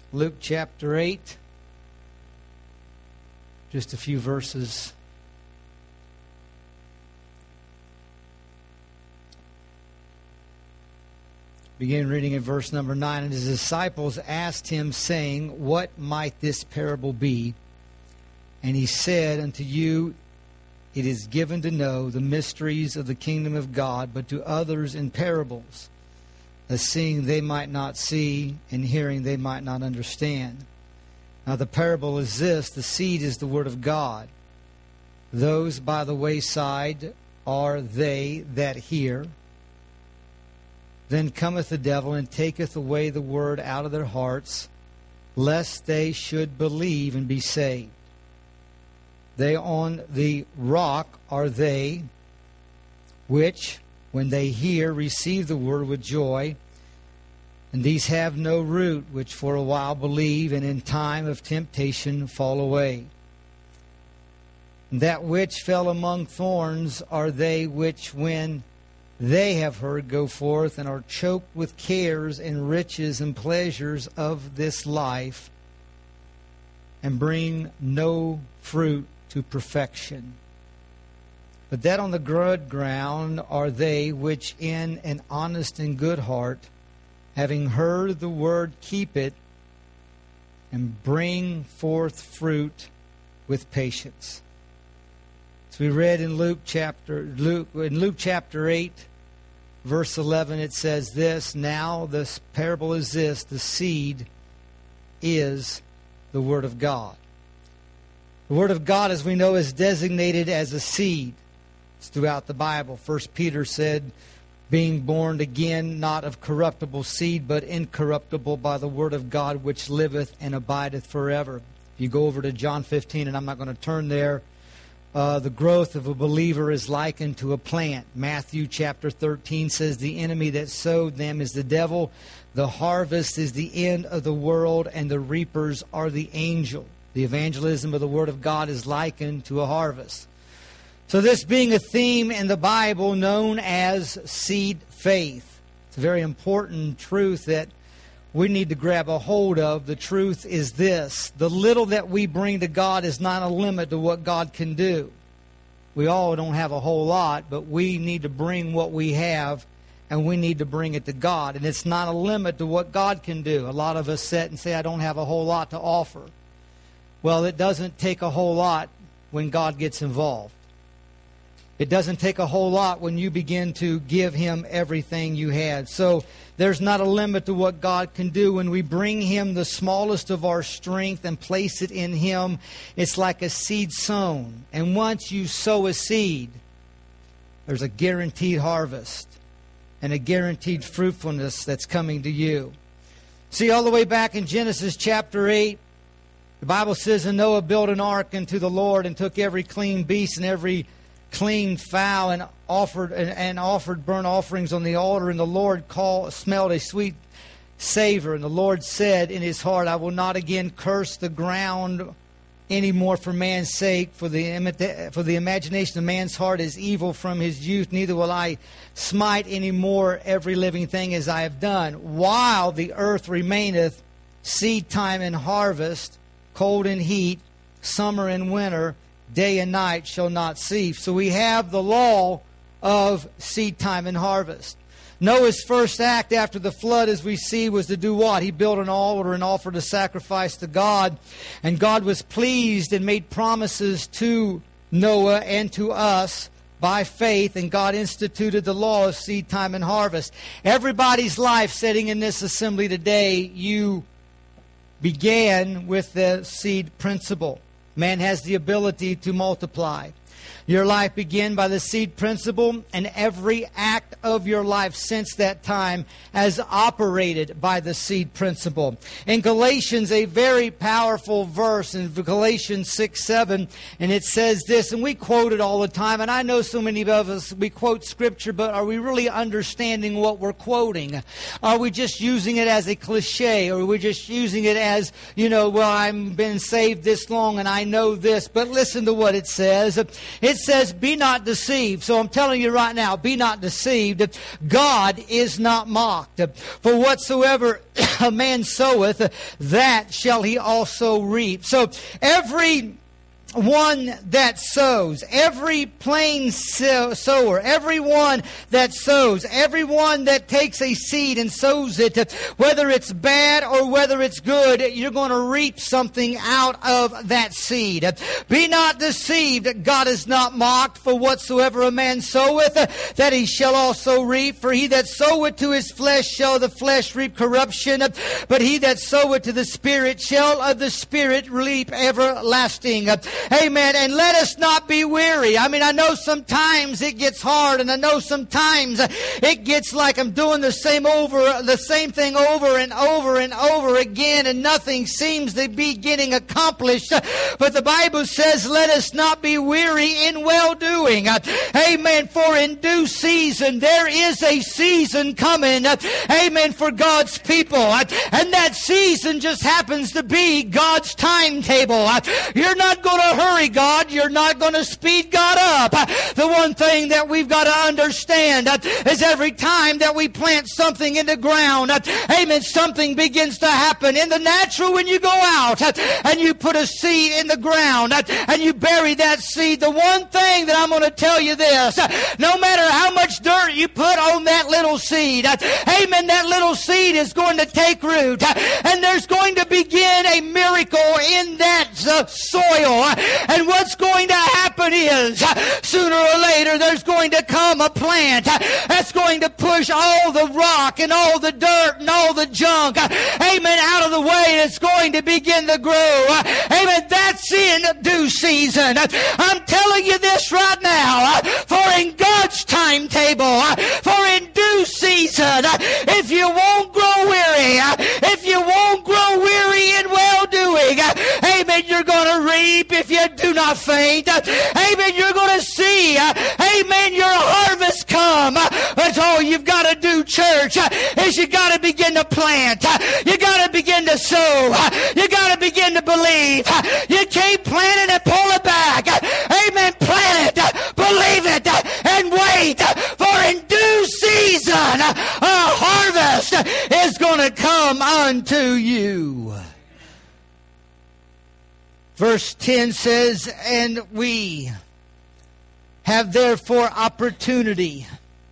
Luke chapter 8. Just a few verses. Begin reading at verse number 9. And his disciples asked him, saying, What might this parable be? And he said, Unto you it is given to know the mysteries of the kingdom of God, but to others in parables, as seeing they might not see, and hearing they might not understand. Now the parable is this: the seed is the word of God. Those by the wayside are they that hear. Then cometh the devil, and taketh away the word out of their hearts, lest they should believe and be saved. They on the rock are they which, when they hear, receive the word with joy. And these have no root, which for a while believe, and in time of temptation fall away. And that which fell among thorns are they which, when they have heard, go forth, and are choked with cares and riches and pleasures of this life, and bring no fruit to perfection. But that on the good ground are they which in an honest and good heart, having heard the word, keep it, and bring forth fruit with patience. So we read in Luke chapter 8, verse 11, it says this: Now this parable is this: the seed is the word of God. The word of God, as we know, is designated as a seed. It's throughout the Bible. 1 Peter said, being born again, not of corruptible seed, but incorruptible by the word of God, which liveth and abideth forever. If you go over to John 15, and I'm not going to turn there, the growth of a believer is likened to a plant. Matthew chapter 13 says, the enemy that sowed them is the devil. The harvest is the end of the world, and the reapers are the angels. The evangelism of the Word of God is likened to a harvest. So this being a theme in the Bible known as seed faith. It's a very important truth that we need to grab a hold of. The truth is this: the little that we bring to God is not a limit to what God can do. We all don't have a whole lot, but we need to bring what we have, and we need to bring it to God. And it's not a limit to what God can do. A lot of us sit and say, I don't have a whole lot to offer. Well, it doesn't take a whole lot when God gets involved. It doesn't take a whole lot when you begin to give Him everything you have. So there's not a limit to what God can do. When we bring Him the smallest of our strength and place it in Him, it's like a seed sown. And once you sow a seed, there's a guaranteed harvest and a guaranteed fruitfulness that's coming to you. See, all the way back in Genesis chapter 8, the Bible says, and Noah built an ark unto the Lord, and took every clean beast and every clean fowl, and offered burnt offerings on the altar. And the Lord smelled a sweet savor. And the Lord said in his heart, I will not again curse the ground any more for man's sake, for the imagination of man's heart is evil from his youth. Neither will I smite any more every living thing as I have done. While the earth remaineth, seed time and harvest, cold and heat, summer and winter, day and night shall not cease. So we have the law of seed time and harvest. Noah's first act after the flood, as we see, was to do what? He built an altar and offered a sacrifice to God. And God was pleased and made promises to Noah and to us by faith. And God instituted the law of seed time and harvest. Everybody's life sitting in this assembly today, you began with the seed principle. Man has the ability to multiply. Your life began by the seed principle, and every act of your life since that time has operated by the seed principle. In Galatians, a very powerful verse in Galatians 6:7, and it says this, and we quote it all the time, and I know so many of us, we quote Scripture, but are we really understanding what we're quoting? Are we just using it as a cliche, or are we just using it as, well, I've been saved this long and I know this, but listen to what it says. It says, be not deceived. So I'm telling you right now, be not deceived. God is not mocked. For whatsoever a man soweth, that shall he also reap. So every one that sows, every plain sower, everyone that sows, everyone that takes a seed and sows it, whether it's bad or whether it's good, you're going to reap something out of that seed. Be not deceived, God is not mocked, for whatsoever a man soweth, that he shall also reap. For he that soweth to his flesh shall the flesh reap corruption, but he that soweth to the Spirit shall of the Spirit reap everlasting. Amen. And let us not be weary. I mean, I know sometimes it gets hard, and I know sometimes it gets like I'm doing the same thing over and over and over again, and nothing seems to be getting accomplished. But the Bible says, let us not be weary in well-doing. Amen. For in due season, there is a season coming. Amen. For God's people. And that season just happens to be God's timetable. You're not going to hurry God. You're not going to speed God up. The one thing that we've got to understand is every time that we plant something in the ground, amen, something begins to happen. In the natural, when you go out and you put a seed in the ground and you bury that seed, the one thing that I'm going to tell you this, no matter how much dirt you put on that little seed, amen, that little seed is going to take root, and there's going to begin a miracle in that soil. And what's going to happen is, sooner or later, there's going to come a plant that's going to push all the rock and all the dirt and all the junk, amen, out of the way, and it's going to begin to grow. Amen. That's in due season. I'm telling you this right now, for in God's timetable, for in due season, if you won't grow weary, if you won't grow weary in well-doing, amen, you're going to reap if you do not faint. Amen, you're going to see, amen, your harvest come. That's all you've got to do, church, is you got to begin to plant. You got to begin to sow. You got to begin to believe. You can't plant it and pull it back. Amen, plant it, believe it, and wait, for in due season a harvest is going to come unto you. Verse 10 says, and we have therefore opportunity.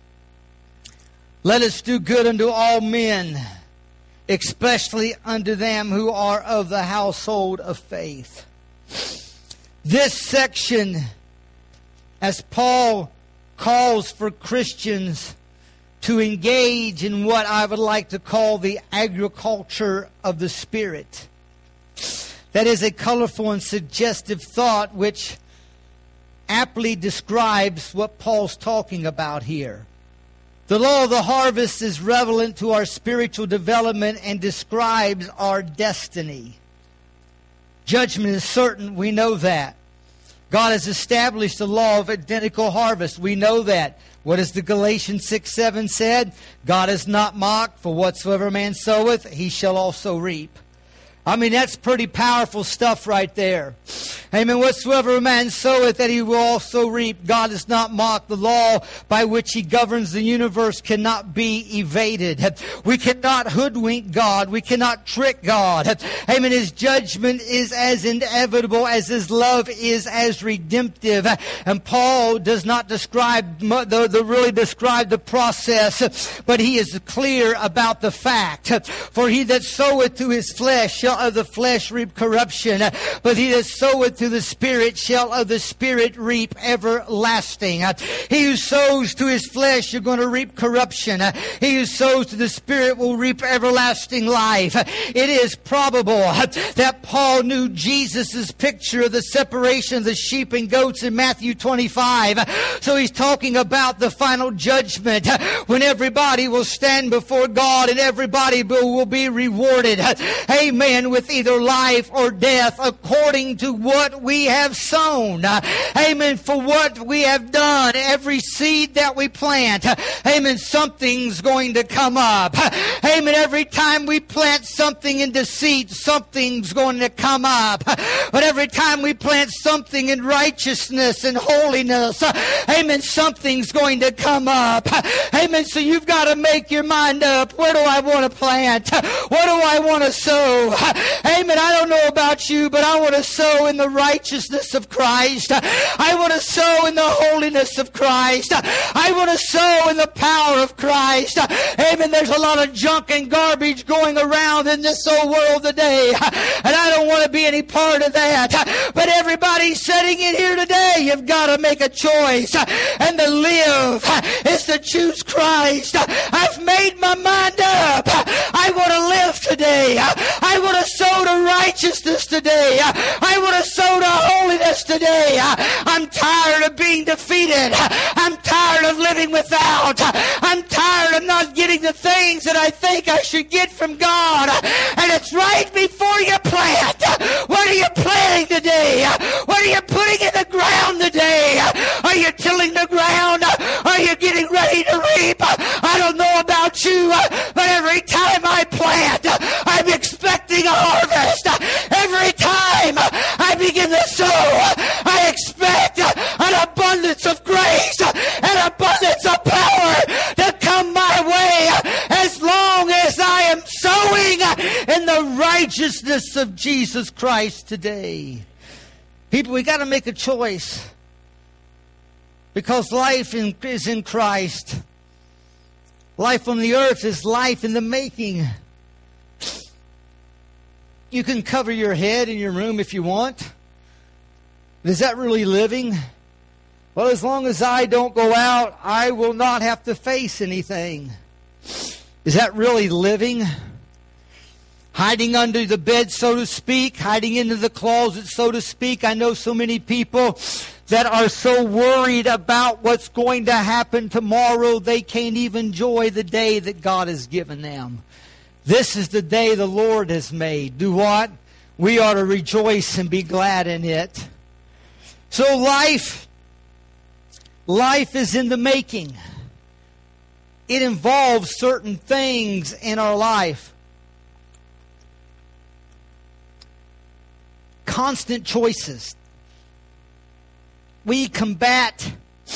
Let us do good unto all men, especially unto them who are of the household of faith. This section, as Paul calls for Christians to engage in what I would like to call the agriculture of the Spirit. That is a colorful and suggestive thought which aptly describes what Paul's talking about here. The law of the harvest is relevant to our spiritual development and describes our destiny. Judgment is certain, we know that. God has established the law of identical harvest, we know that. What does the Galatians 6:7 said? God is not mocked, for whatsoever man soweth, he shall also reap. I mean, that's pretty powerful stuff right there. Amen. Whatsoever a man soweth, that he will also reap. God is not mocked. The law by which he governs the universe cannot be evaded. We cannot hoodwink God. We cannot trick God. Amen. His judgment is as inevitable as his love is as redemptive. And Paul does not describe the process, but he is clear about the fact. For he that soweth to his flesh shall of the flesh reap corruption, but he that soweth to the Spirit shall of the Spirit reap everlasting. He who sows to his flesh, you're going to reap corruption. He who sows to the Spirit will reap everlasting life. It is probable that Paul knew Jesus' picture of the separation of the sheep and goats in Matthew 25. So he's talking about the final judgment when everybody will stand before God and everybody will be rewarded. Amen. With either life or death according to what what we have sown. Amen. For what we have done. Every seed that we plant. Amen. Something's going to come up. Amen. Every time we plant something in deceit, something's going to come up. But every time we plant something in righteousness and holiness, amen, something's going to come up. Amen. So you've got to make your mind up. Where do I want to plant? What do I want to sow? Amen. I don't know about you, but I want to sow in the righteousness of Christ. I want to sow in the holiness of Christ. I want to sow in the power of Christ. Amen. There's a lot of junk and garbage going around in this old world today, and I don't want to be any part of that. But everybody sitting in here today, you've got to make a choice, and to live is to choose Christ. I've made my mind up. I want to live today. I want to sow to righteousness today. I want to sow to holiness today. I'm tired of being defeated. I'm tired of living without. I'm tired of not getting the things that I think I should get from God. And it's right before you plant. What are you planting today? What are you putting in the ground today? Are you tilling the ground? Are you getting ready to reap? I don't know about you, but every time I plant, I'm expecting a harvest. Every time I begin to sow, I expect an abundance of grace, an abundance of power to come my way as long as I am sowing in the righteousness of Jesus Christ today. People, we got to make a choice, because life is in Christ. Life on the earth is life in the making. You can cover your head in your room if you want. But is that really living? Well, as long as I don't go out, I will not have to face anything. Is that really living? Hiding under the bed, so to speak, hiding into the closet, so to speak. I know so many people that are so worried about what's going to happen tomorrow, they can't even enjoy the day that God has given them. This is the day the Lord has made. Do what? We ought to rejoice and be glad in it. So life is in the making. It involves certain things in our life. Constant choices. We combat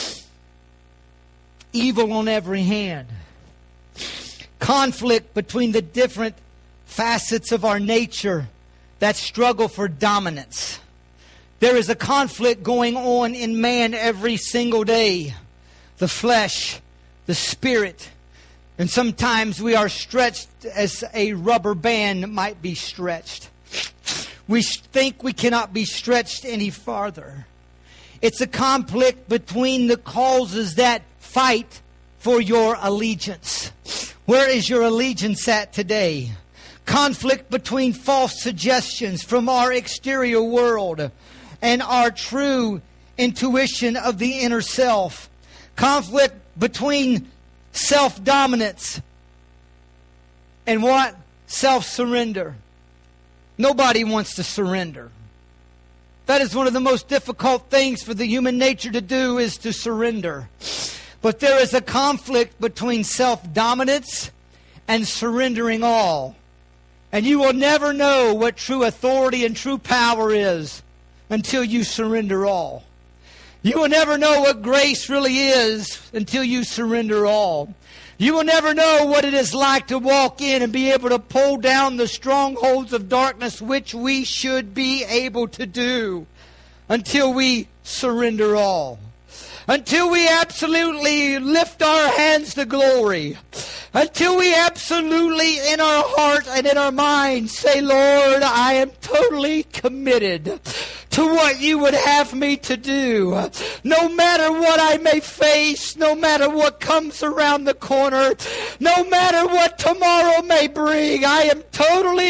evil on every hand. Conflict between the different facets of our nature that struggle for dominance. There is a conflict going on in man every single day. The flesh, the spirit, and sometimes we are stretched as a rubber band might be stretched. We think we cannot be stretched any farther. It's a conflict between the causes that fight for your allegiance. Where is your allegiance at today? Conflict between false suggestions from our exterior world and our true intuition of the inner self. Conflict between self-dominance and what? Self-surrender. Nobody wants to surrender. That is one of the most difficult things for the human nature to do, is to surrender. But there is a conflict between self-dominance and surrendering all. And you will never know what true authority and true power is until you surrender all. You will never know what grace really is until you surrender all. You will never know what it is like to walk in and be able to pull down the strongholds of darkness, which we should be able to do, until we surrender all. Until we absolutely lift our hands to glory. Until we absolutely in our heart and in our mind say, Lord, I am totally committed to what you would have me to do. No matter what I may face, no matter what comes around the corner, no matter what tomorrow may bring, I am totally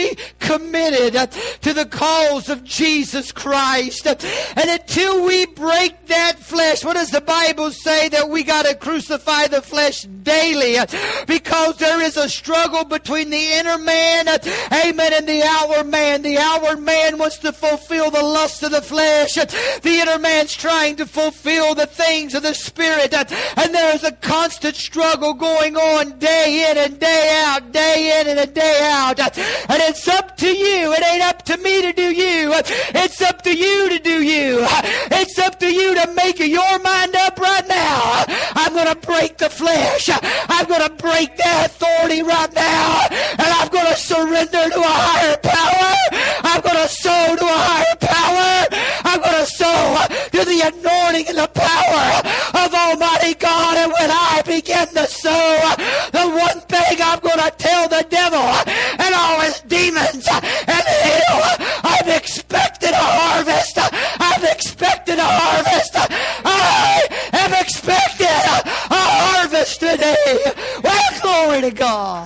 committed to the cause of Jesus Christ. And until we break that flesh, what does the Bible say? That we got to crucify the flesh daily, because there is a struggle between the inner man, amen, and the outward man. The outward man wants to fulfill the lust of the flesh. The inner man's trying to fulfill the things of the Spirit. And there's a constant struggle going on day in and day out, day in and day out. And it's up to you. It ain't up to me to do you. It's up to you to do you. It's up to you to make your mind up right now. I'm going to break the flesh. I'm going to break that authority right now. And I'm going to surrender to a higher power. I'm going to sow to a higher power. I'm going to sow to the anointing and the power of Almighty God. And when I begin to sow, the one thing I'm going to tell the devil and all his demons and hell, I'm expecting a harvest. I'm expecting a harvest. I am expecting a harvest today. Well, glory to God.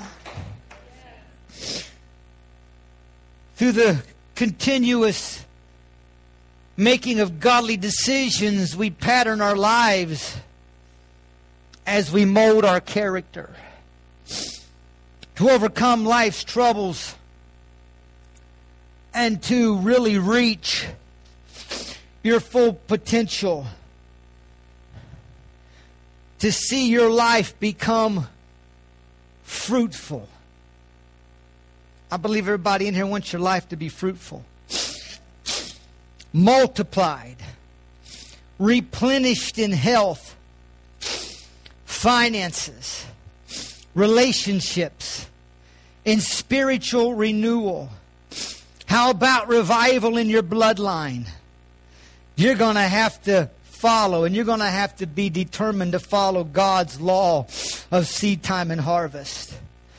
Through the continuous making of godly decisions, we pattern our lives as we mold our character. To overcome life's troubles and to really reach your full potential, to see your life become fruitful. I believe everybody in here wants your life to be fruitful, multiplied, replenished in health, finances, relationships, in spiritual renewal. How about revival in your bloodline? You're going to have to follow, and you're going to have to be determined to follow God's law of seed time and harvest.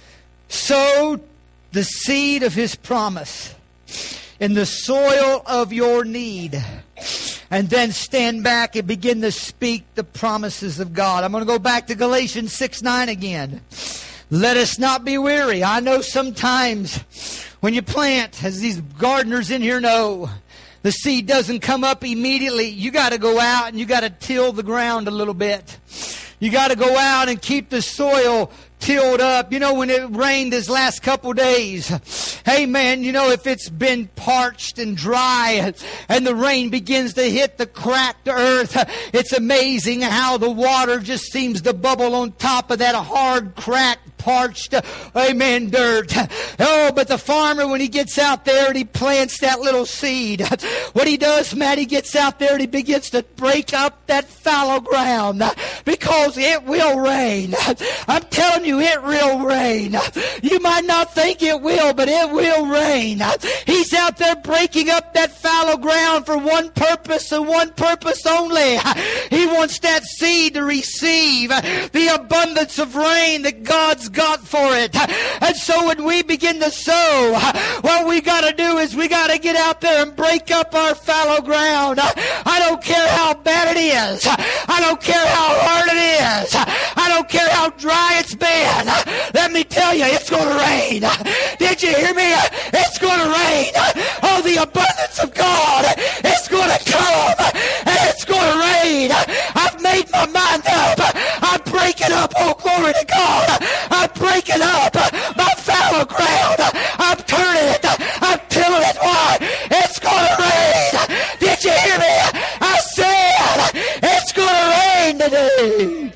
Sow the seed of His promise in the soil of your need, and then stand back and begin to speak the promises of God. I'm going to go back to Galatians 6:9 again. Let us not be weary. I know sometimes when you plant, as these gardeners in here know, the seed doesn't come up immediately. You got to go out and you got to till the ground a little bit. You got to go out and keep the soil tilled up. You know, when it rained this last couple days, hey man, you know, if it's been parched and dry and the rain begins to hit the cracked earth, it's amazing how the water just seems to bubble on top of that hard, cracked, parched, amen, dirt. Oh, but the farmer, when he gets out there and he plants that little seed, what he does, Matt, he gets out there and he begins to break up that fallow ground, because it will rain. I'm telling you, it will rain. You might not think it will, but it will rain. He's out there breaking up that fallow ground for one purpose and one purpose only. He wants that seed to receive the abundance of rain that God's got for it. And so when we begin to sow, what we got to do is we got to get out there and break up our fallow ground. I don't care how bad it is. I don't care how hard it is. I don't care how dry it's been. Let me tell you, it's going to rain. Did you hear me? It's going to rain. Oh, the abundance of God is going to come, and it's going to rain. I've made my mind up. I'm breaking up. Oh, glory to God. I'm breaking up my fallow ground. I'm turning it. I'm tilling it. Why? It's going to rain. Did you hear me? I said it's going to rain today.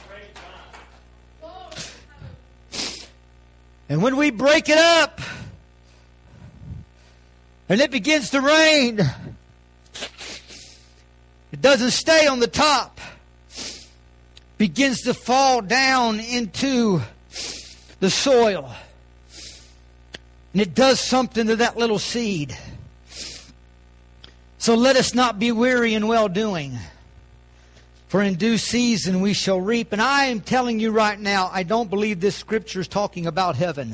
And when we break it up and it begins to rain, it doesn't stay on the top. It begins to fall down into the soil. And it does something to that little seed. So let us not be weary in well-doing, for in due season we shall reap. And I am telling you right now, I don't believe this scripture is talking about heaven.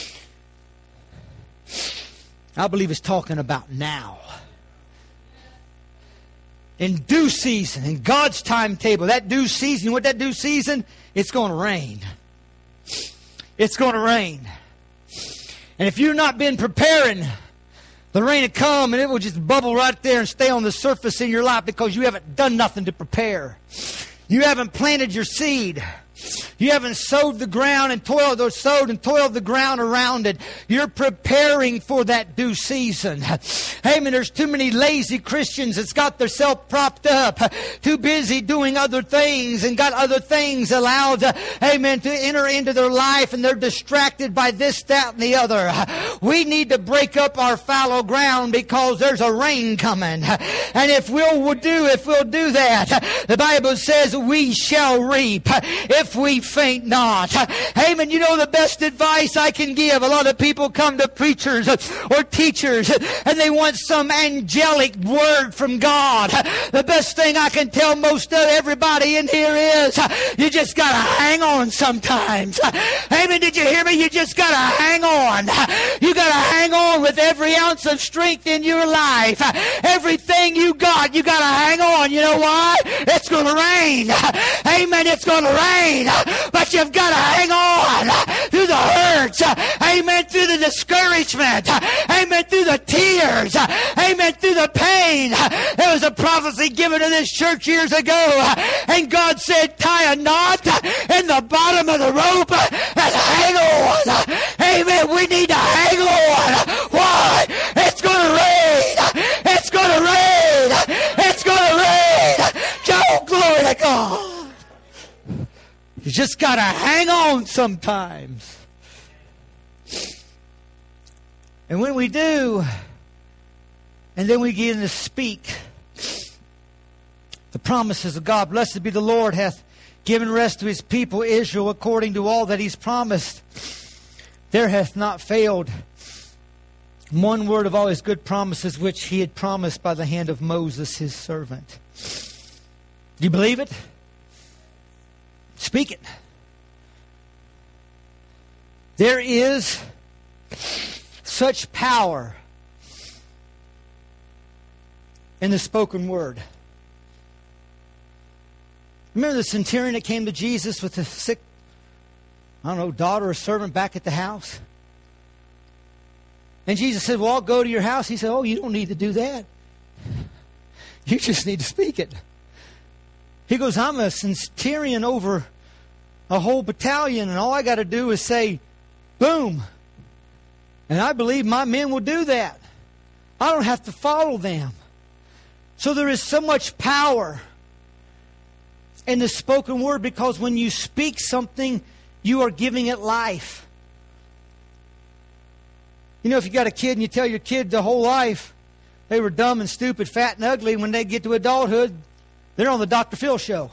I believe it's talking about now. In due season, in God's timetable, that due season, what that due season? It's going to rain. It's going to rain. And if you've not been preparing, the rain will come and it will just bubble right there and stay on the surface in your life because you haven't done nothing to prepare. You haven't planted your seed. You haven't sowed the ground and toiled the ground around it. You're preparing for that due season. Amen. There's too many lazy Christians that's got themselves propped up, too busy doing other things and got other things allowed, amen, to enter into their life, and they're distracted by this, that, and the other. We need to break up our fallow ground because there's a rain coming. And if we'll do that, the Bible says we shall reap if we faint not. Amen. You know the best advice I can give. A lot of people come to preachers or teachers and they want some angelic word from God. The best thing I can tell most of everybody in here is you just got to hang on sometimes. Amen. Did you hear me? You just got to hang on. You got to hang on with every ounce of strength in your life. Everything you got to hang on. You know why? It's going to rain. Amen. It's going to rain. But you've got to hang on through the hurts. Amen. Through the discouragement. Amen. Through the tears. Amen. Through the pain. There was a prophecy given to this church years ago. And God said, tie a knot in the bottom of the rope and hang on. Amen. We need to hang on. Why? It's going to rain. It's going to rain. It's going to rain. Oh, glory to God. You just got to hang on sometimes. And when we do, and then we begin to speak the promises of God. Blessed be the Lord, hath given rest to his people Israel according to all that he's promised. There hath not failed one word of all his good promises which he had promised by the hand of Moses his servant. Do you believe it? Speak it. There is such power in the spoken word. Remember the centurion that came to Jesus with the sick, daughter or servant back at the house? And Jesus said, well, I'll go to your house. He said, oh, you don't need to do that. You just need to speak it. He goes, I'm a centurion over a whole battalion, and all I got to do is say, boom. And I believe my men will do that. I don't have to follow them. So there is so much power in the spoken word, because when you speak something, you are giving it life. You know, if you got a kid and you tell your kid the whole life they were dumb and stupid, fat and ugly, when they get to adulthood, they're on the Dr. Phil show.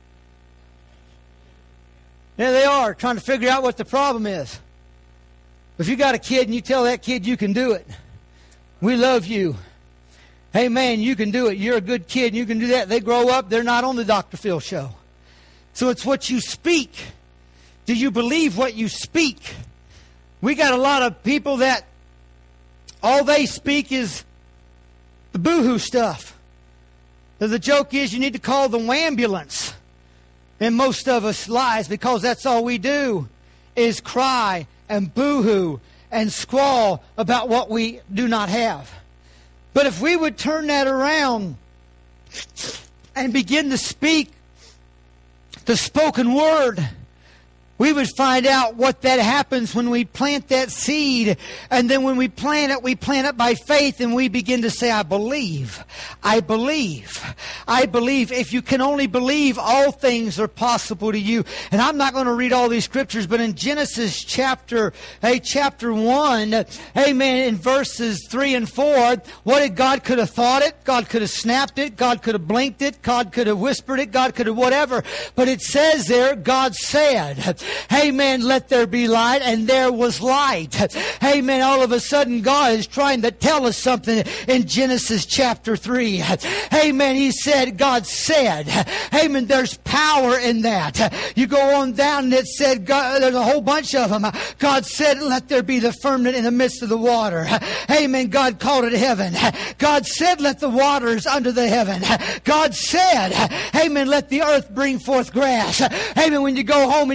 There they are, trying to figure out what the problem is. If you got a kid and you tell that kid you can do it, we love you. Hey man, you can do it. You're a good kid and you can do that. They grow up, they're not on the Dr. Phil show. So it's what you speak. Do you believe what you speak? We got a lot of people that all they speak is the boo-hoo stuff. The joke is you need to call the ambulance. And most of us lies, because that's all we do is cry and boo-hoo and squall about what we do not have. But if we would turn that around and begin to speak the spoken word, we would find out what that happens when we plant that seed. And then when we plant it by faith, and we begin to say, I believe. I believe. I believe. If you can only believe, all things are possible to you. And I'm not going to read all these scriptures, but in Genesis chapter 1, amen, in verses 3 and 4, what did God could have thought it? God could have snapped it. God could have blinked it. God could have whispered it. God could have whatever. But it says there, God said, amen, let there be light, and there was light. Amen. All of a sudden, God is trying to tell us something in Genesis chapter 3. Amen. He said, God said. Amen. There's power in that. You go on down and it said, God, there's a whole bunch of them. God said, let there be the firmament in the midst of the water. Amen. God called it heaven. God said, let the waters under the heaven. God said, amen, let the earth bring forth grass. Amen. When you go home and you begin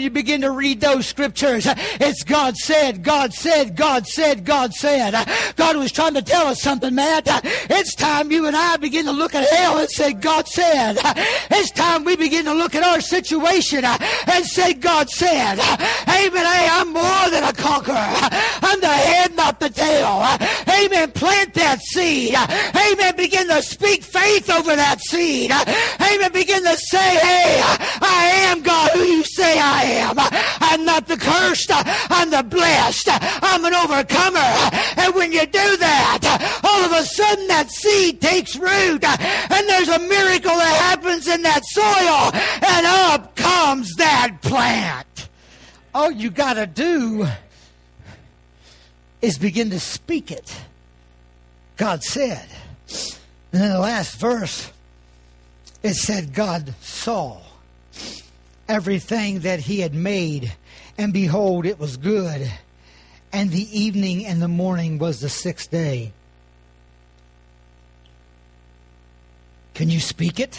to read those scriptures. It's God said, God said, God said, God said. God was trying to tell us something, Matt. It's time you and I begin to look at hell and say, God said. It's time we begin to look at our situation and say, God said. Amen. Hey, I'm more than a conqueror. I'm the head, not the tail. Amen. Plant that seed. Amen. Begin to speak faith over that seed. Amen. Begin to say, hey, I am God who you say I am. I'm not the cursed. I'm the blessed. I'm an overcomer. And when you do that, all of a sudden that seed takes root. And there's a miracle that happens in that soil. And up comes that plant. All you got to do is begin to speak it. God said. And in the last verse, it said God saw everything that he had made, and behold, it was good. And the evening and the morning was the sixth day. Can you speak it?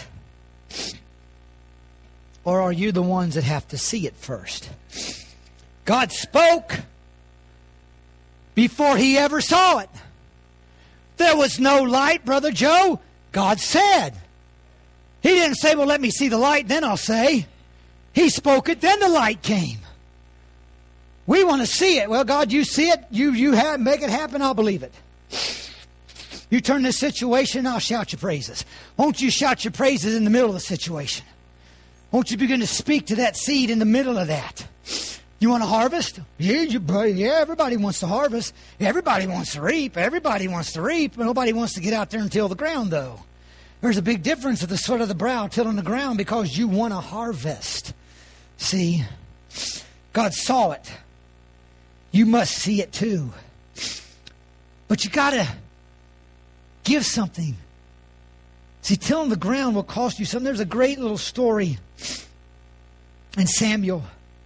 Or are you the ones that have to see it first? God spoke before he ever saw it. There was no light, Brother Joe. God said. He didn't say, well, let me see the light, then I'll say. He spoke it, then the light came. We want to see it. Well, God, you see it. You make it happen, I'll believe it. You turn this situation, I'll shout your praises. Won't you shout your praises in the middle of the situation? Won't you begin to speak to that seed in the middle of that? You want to harvest? Yeah, everybody wants to harvest. Everybody wants to reap. Everybody wants to reap. But nobody wants to get out there and till the ground, though. There's a big difference at the sweat of the brow tilling the ground because you want to harvest. See, God saw it. You must see it too. But you got to give something. See, tilling the ground will cost you something. There's a great little story in Samuel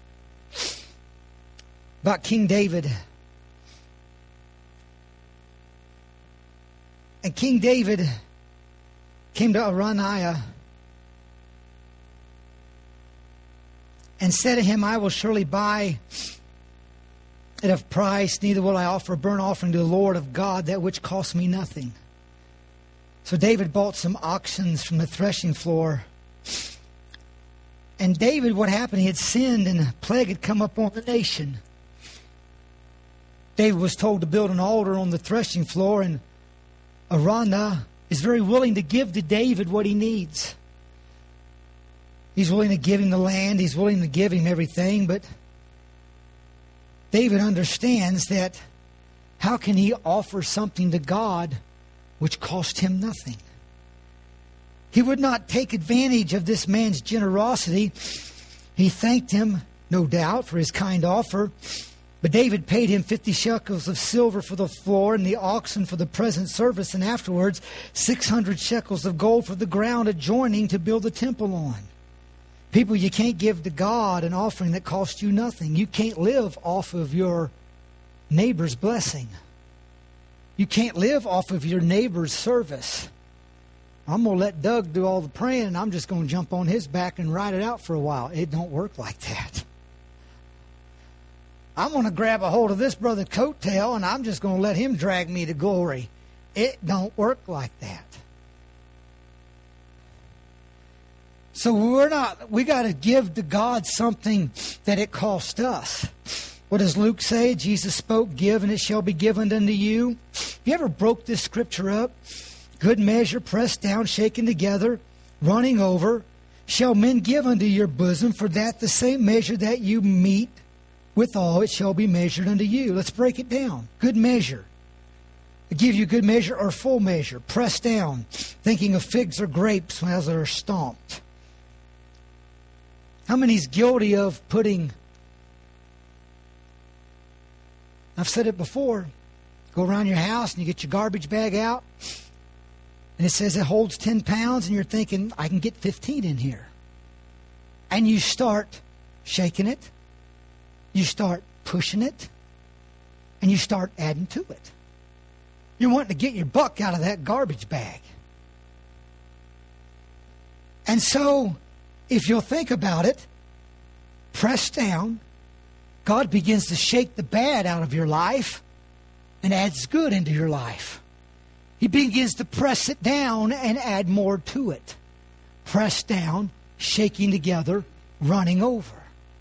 about King David. And King David came to Araunah and said to him, I will surely buy it of price, neither will I offer a burnt offering to the Lord of God, that which costs me nothing. So David bought some oxen from the threshing floor. And David, what happened? He had sinned and a plague had come upon the nation. David was told to build an altar on the threshing floor, and Araunah is very willing to give to David what he needs. He's willing to give him the land. He's willing to give him everything. But David understands that how can he offer something to God which cost him nothing? He would not take advantage of this man's generosity. He thanked him, no doubt, for his kind offer. But David paid him 50 shekels of silver for the floor and the oxen for the present service, and afterwards 600 shekels of gold for the ground adjoining to build the temple on. People, you can't give to God an offering that costs you nothing. You can't live off of your neighbor's blessing. You can't live off of your neighbor's service. I'm going to let Doug do all the praying, and I'm just going to jump on his back and ride it out for a while. It don't work like that. I'm going to grab a hold of this brother's coattail, and I'm just going to let him drag me to glory. It don't work like that. So we got to give to God something that it cost us. What does Luke say? Jesus spoke, give, and it shall be given unto you. You ever broke this scripture up? Good measure, pressed down, shaken together, running over, shall men give unto your bosom, for that the same measure that you meet withal, it shall be measured unto you. Let's break it down. Good measure. I give you good measure or full measure, pressed down, thinking of figs or grapes as they're stomped. How many's guilty of putting, I've said it before, go around your house and you get your garbage bag out, and it says it holds 10 pounds, and you're thinking, I can get 15 in here. And you start shaking it, you start pushing it, and you start adding to it. You're wanting to get your buck out of that garbage bag. And so, if you'll think about it, pressed down, God begins to shake the bad out of your life and adds good into your life. He begins to press it down and add more to it. Press down, shaking together, running over.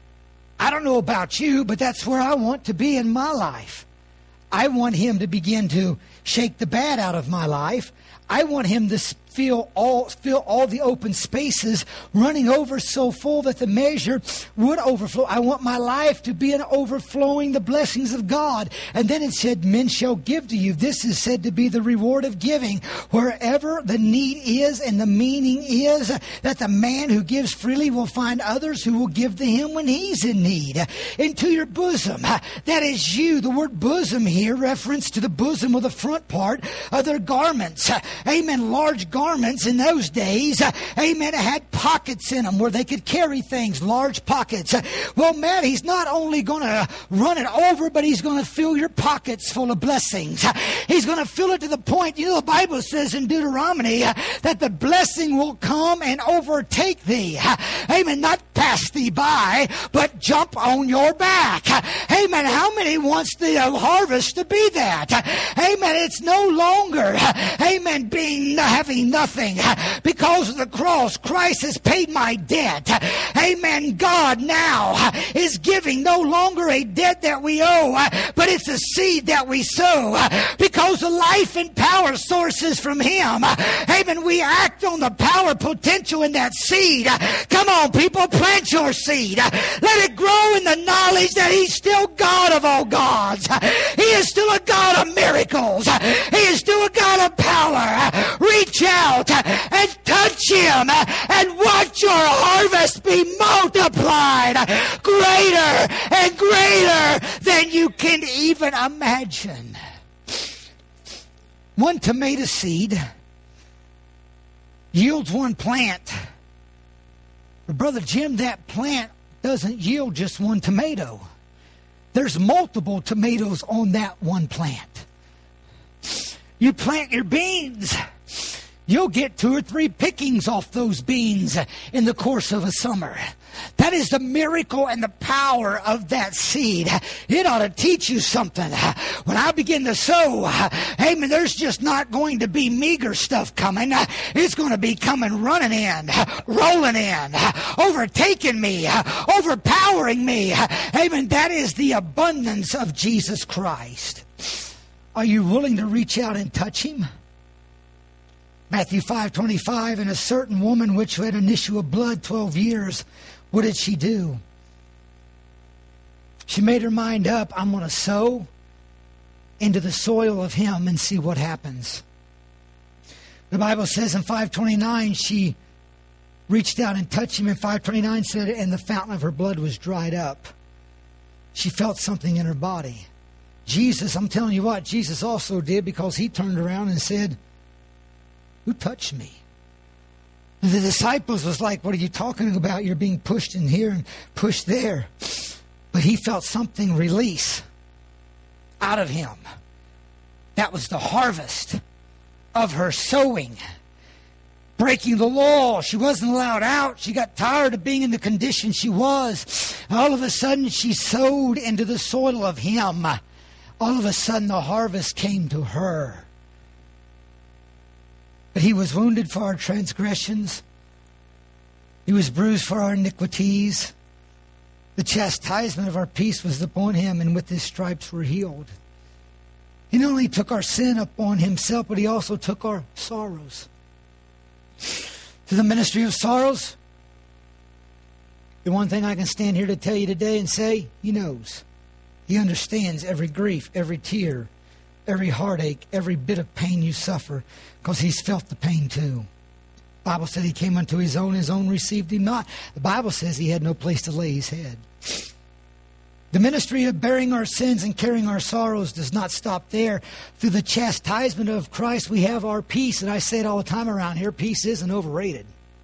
I don't know about you, but that's where I want to be in my life. I want Him to begin to shake the bad out of my life. I want Him to fill all the open spaces running over so full that the measure would overflow. I want my life to be an overflowing the blessings of God. And then it said, men shall give to you. This is said to be the reward of giving. Wherever the need is, and the meaning is that the man who gives freely will find others who will give to him when he's in need. Into your bosom. That is you. The word bosom here reference to the bosom of the front part of their garments. Amen. Large garments in those days, amen, had pockets in them where they could carry things, large pockets. Well, man, He's not only going to run it over, but He's going to fill your pockets full of blessings. He's going to fill it to the point, the Bible says in Deuteronomy that the blessing will come and overtake thee. Amen, not pass thee by, but jump on your back. Amen, how many wants the harvest to be that? Amen, it's no longer, amen, having nothing. Because of the cross, Christ has paid my debt. Amen. God now is giving no longer a debt that we owe, but it's a seed that we sow. Because the life and power sources from Him. Amen. We act on the power potential in that seed. Come on, people, plant your seed. Let it grow in the knowledge that He's still God of all gods. He is still a God of miracles. He is still a God of power. Reach out and touch Him and watch your harvest be multiplied greater and greater than you can even imagine. One tomato seed yields one plant. But Brother Jim, that plant doesn't yield just one tomato. There's multiple tomatoes on that one plant. You plant your beans, you'll get 2 or 3 pickings off those beans in the course of a summer. That is the miracle and the power of that seed. It ought to teach you something. When I begin to sow, amen, there's just not going to be meager stuff coming. It's going to be coming running in, rolling in, overtaking me, overpowering me. Amen. That is the abundance of Jesus Christ. Are you willing to reach out and touch Him? Matthew 5:25, and a certain woman which had an issue of blood 12 years, what did she do? She made her mind up, I'm going to sow into the soil of Him and see what happens. The Bible says in 5:29, she reached out and touched Him, and 5:29 said, and the fountain of her blood was dried up. She felt something in her body. Jesus, I'm telling you what, Jesus also did, because He turned around and said, who touched me? And the disciples was like, what are you talking about? You're being pushed in here and pushed there. But He felt something release out of Him. That was the harvest of her sowing. Breaking the law. She wasn't allowed out. She got tired of being in the condition she was. All of a sudden, she sowed into the soil of Him. All of a sudden, the harvest came to her. But He was wounded for our transgressions. He was bruised for our iniquities. The chastisement of our peace was upon Him, and with His stripes we're healed. He not only took our sin upon Himself, but He also took our sorrows. To the ministry of sorrows, the one thing I can stand here to tell you today and say, He knows. He understands every grief, every tear, every heartache, every bit of pain you suffer, because He's felt the pain too. The Bible said He came unto His own received Him not. The Bible says He had no place to lay His head. The ministry of bearing our sins and carrying our sorrows does not stop there. Through the chastisement of Christ, we have our peace. And I say it all the time around here, peace isn't overrated.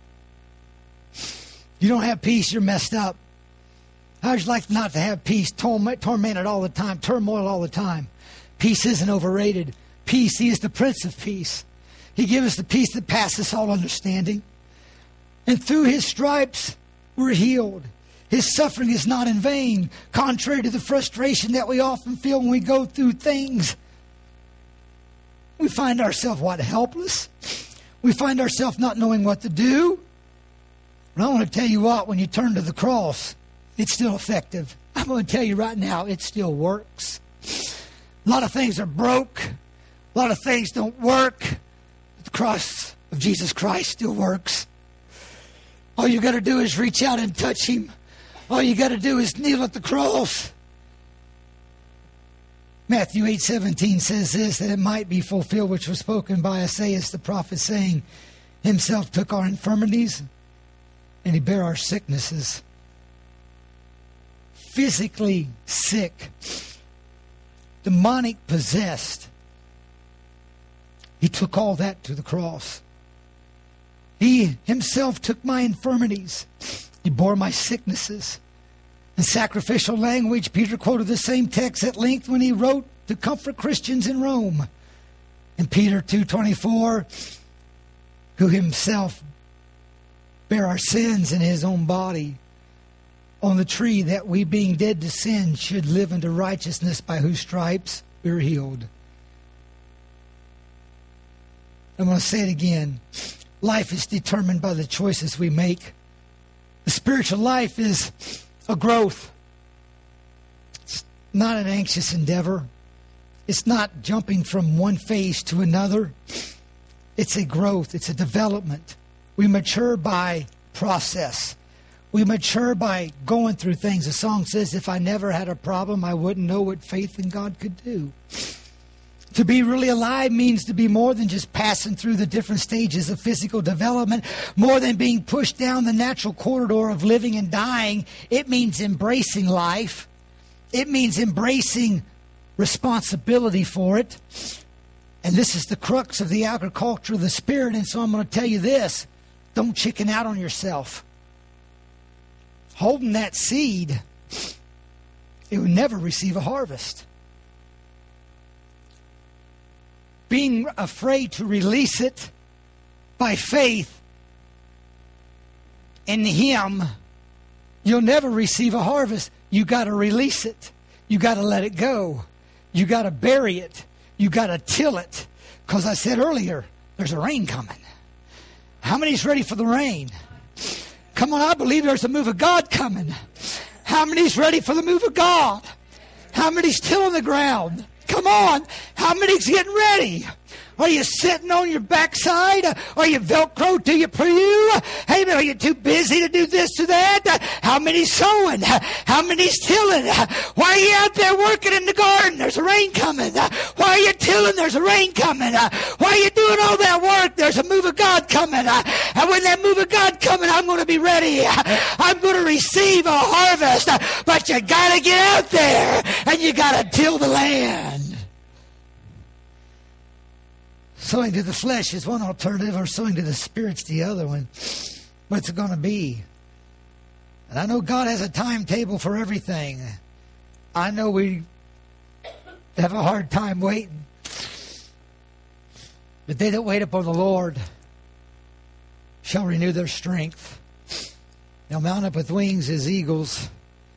You don't have peace, you're messed up. How'd you like not to have peace? Tormented all the time, turmoil all the time. Peace isn't overrated. Peace, He is the Prince of Peace. He gives us the peace that passes all understanding. And through His stripes, we're healed. His suffering is not in vain, contrary to the frustration that we often feel when we go through things. We find ourselves, helpless. We find ourselves not knowing what to do. And I want to tell you what, when you turn to the cross, it's still effective. I'm going to tell you right now, it still works. A lot of things are broke. A lot of things don't work. But the cross of Jesus Christ still works. All you got to do is reach out and touch Him. All you got to do is kneel at the cross. Matthew 8:17 says this, that it might be fulfilled which was spoken by Isaiah the prophet, saying, Himself took our infirmities and He bare our sicknesses. Physically sick, demonic possessed. He took all that to the cross. He Himself took my infirmities. He bore my sicknesses. In sacrificial language, Peter quoted the same text at length when he wrote to comfort Christians in Rome. In Peter 2:24, who Himself bare our sins in His own body on the tree, that we, being dead to sin, should live unto righteousness, by whose stripes we are healed. I'm going to say it again. Life is determined by the choices we make. The spiritual life is a growth. It's not an anxious endeavor. It's not jumping from one phase to another. It's a growth. It's a development. We mature by process. We mature by going through things. The song says, if I never had a problem, I wouldn't know what faith in God could do. To be really alive means to be more than just passing through the different stages of physical development, more than being pushed down the natural corridor of living and dying. It means embracing life. It means embracing responsibility for it. And this is the crux of the agriculture of the Spirit. And so I'm going to tell you this. Don't chicken out on yourself. Holding that seed, it will never receive a harvest. Being afraid to release it by faith in Him, you'll never receive a harvest. You got to release it. You got to let it go. You got to bury it. You got to till it. Because I said earlier, there's a rain coming. How many's ready for the rain? Come on, I believe there's a move of God coming. How many's ready for the move of God? How many's tilling the ground? Come on. How many's getting ready? Are you sitting on your backside? Are you Velcro to your pew? Hey, are you too busy to do this or that? How many's sowing? How many's tilling? Why are you out there working in the garden? There's a rain coming. Why are you tilling? There's a rain coming. Why are you doing all that work? There's a move of God coming. And when that move of God coming, I'm going to be ready. I'm going to receive a harvest. But you got to get out there and you got to till the land. Sowing to the flesh is one alternative, or sowing to the Spirit's the other one. What's it going to be? And I know God has a timetable for everything. I know we have a hard time waiting. But they that wait upon the Lord shall renew their strength. They'll mount up with wings as eagles.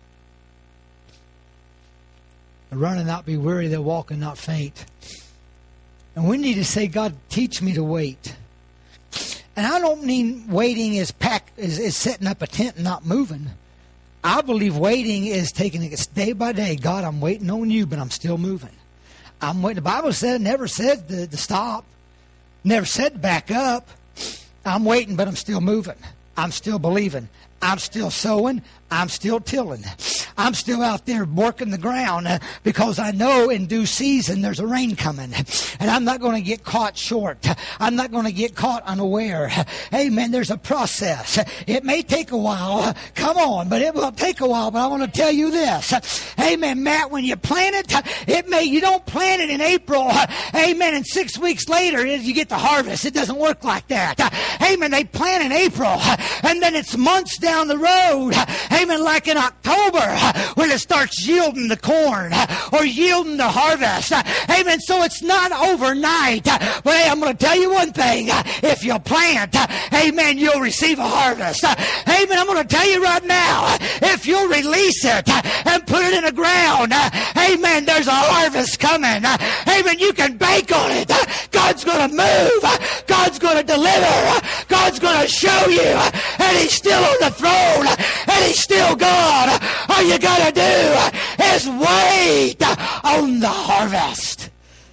They'll run and not be weary. They'll walk and not faint. And we need to say, God, teach me to wait. And I don't mean waiting is setting up a tent and not moving. I believe waiting is taking it day by day. God, I'm waiting on you, but I'm still moving. I'm waiting. The Bible never said to stop. Never said to back up. I'm waiting, but I'm still moving. I'm still believing. I'm still sowing. I'm still tilling. I'm still out there working the ground because I know in due season there's a rain coming. And I'm not going to get caught short. I'm not going to get caught unaware. Amen. There's a process. It may take a while. Come on, but it will take a while. But I want to tell you this. Amen, Matt, when you plant it, you don't plant it in April. Amen. And 6 weeks later, you get the harvest. It doesn't work like that. Amen. They plant in April. And then it's months down the road. Amen. Like in October. when it starts yielding the corn or yielding the harvest. Amen. So it's not overnight. But hey, I'm going to tell you one thing. If you plant, amen, you'll receive a harvest. Amen. I'm going to tell you right now, if you'll release it and put it in the ground, amen, there's a harvest coming. Amen. You can bank on it. God's going to move. God's going to deliver. God's going to show you. And He's still on the throne. And He's still God. All you got to do is wait on the harvest.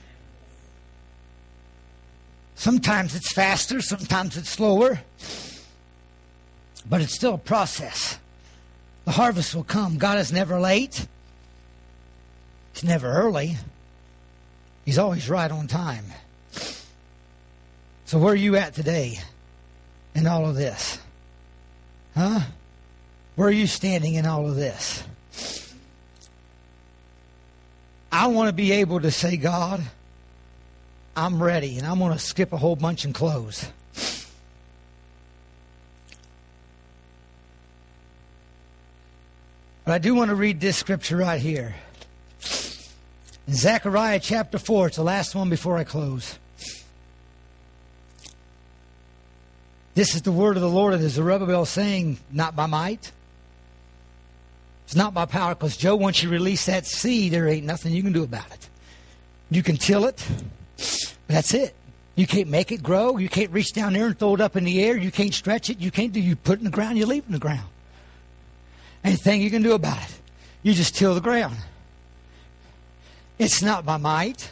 Sometimes it's faster. Sometimes it's slower. But it's still a process. The harvest will come. God is never late. He's never early. He's always right on time. So where are you at today in all of this? Huh? Where are you standing in all of this? I want to be able to say, God, I'm ready, and I'm going to skip a whole bunch and close. But I do want to read this scripture right here. In Zechariah chapter 4, it's the last one before I close. This is the word of the Lord, and is Zerubbabel saying, not by might. It's not by power, because Joe, once you release that seed, there ain't nothing you can do about it. You can till it, but that's it. You can't make it grow. You can't reach down there and throw it up in the air. You can't stretch it. You put it in the ground, you leave it in the ground. Anything you can do about it, you just till the ground. It's not by might.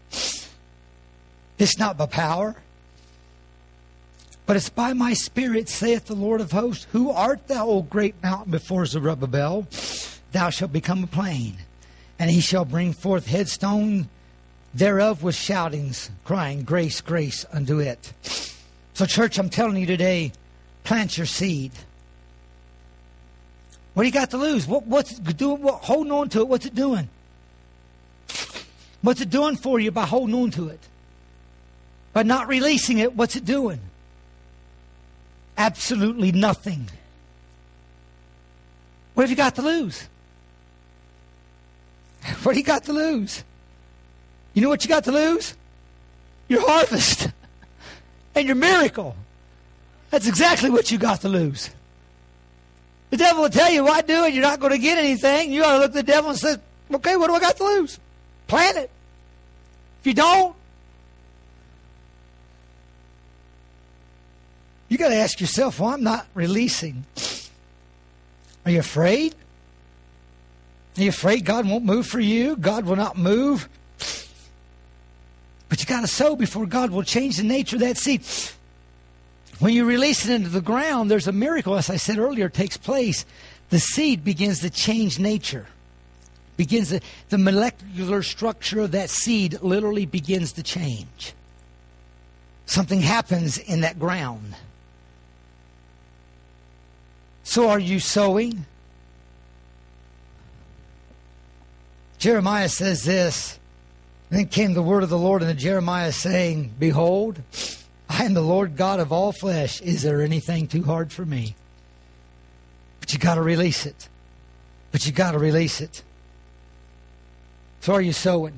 It's not by power. But it's by my Spirit, saith the Lord of hosts. Who art thou, O great mountain, before Zerubbabel? Thou shalt become a plain, and he shall bring forth headstone thereof with shoutings, crying, grace, grace unto it. So, church, I'm telling you today, plant your seed. What do you got to lose? What's it doing? Holding on to it, what's it doing? What's it doing for you by holding on to it? By not releasing it, what's it doing? Absolutely nothing. What have you got to lose? What do you got to lose? You know what you got to lose? Your harvest and your miracle. That's exactly what you got to lose. The devil will tell you, why do it? You're not going to get anything. You ought to look at the devil and say, okay, what do I got to lose? Plant it. If you don't, you got to ask yourself, well, I'm not releasing. Are you afraid? Are you afraid God won't move for you? God will not move? But you got to sow before God will change the nature of that seed. When you release it into the ground, there's a miracle, as I said earlier, takes place. The seed begins to change nature. The molecular structure of that seed literally begins to change. Something happens in that ground. So are you sowing? Jeremiah says this. Then came the word of the Lord unto Jeremiah, saying, behold, I am the Lord God of all flesh. Is there anything too hard for me? But you got to release it. So are you sowing?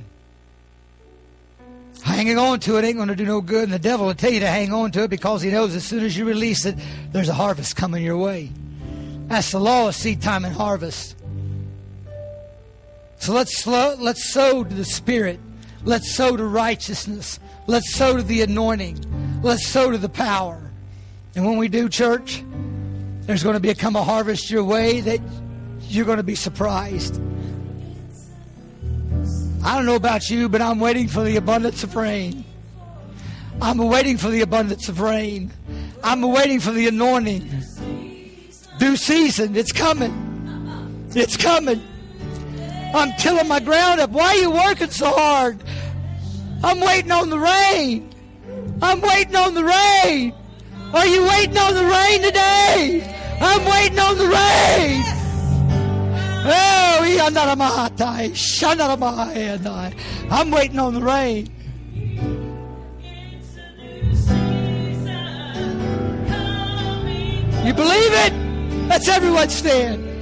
Hanging on to it ain't going to do no good. And the devil will tell you to hang on to it because he knows as soon as you release it, there's a harvest coming your way. That's the law of seed time and harvest. So let's sow to the Spirit. Let's sow to righteousness. Let's sow to the anointing. Let's sow to the power. And when we do, church, there's going to become a harvest your way that you're going to be surprised. I don't know about you, but I'm waiting for the abundance of rain. I'm waiting for the abundance of rain. I'm waiting for the anointing. Due season, it's coming. It's coming. I'm tilling my ground up. Why are you working so hard? I'm waiting on the rain. I'm waiting on the rain. Are you waiting on the rain today? I'm waiting on the rain. Oh, I'm waiting on the rain. You believe it? Let's everyone stand.